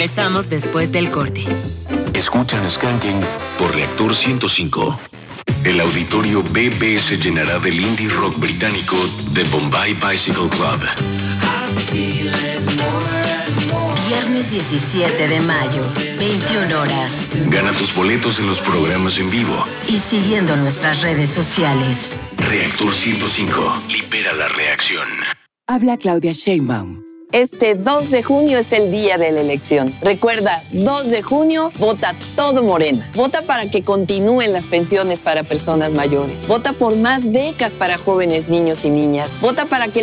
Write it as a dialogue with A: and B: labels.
A: Regresamos después del corte.
B: Escuchan Skanking por Reactor 105. El auditorio BB se llenará del indie rock británico The Bombay Bicycle Club.
A: Viernes 17 de mayo, 21 horas.
B: Gana tus boletos en los programas en vivo.
A: Y siguiendo nuestras redes sociales.
B: Reactor 105. Libera la reacción.
C: Habla Claudia Sheinbaum.
D: Este 2 de junio es el día de la elección. Recuerda, 2 de junio, vota todo Morena. Vota para que continúen las pensiones para personas mayores. Vota por más becas para jóvenes, niños y niñas. Vota para que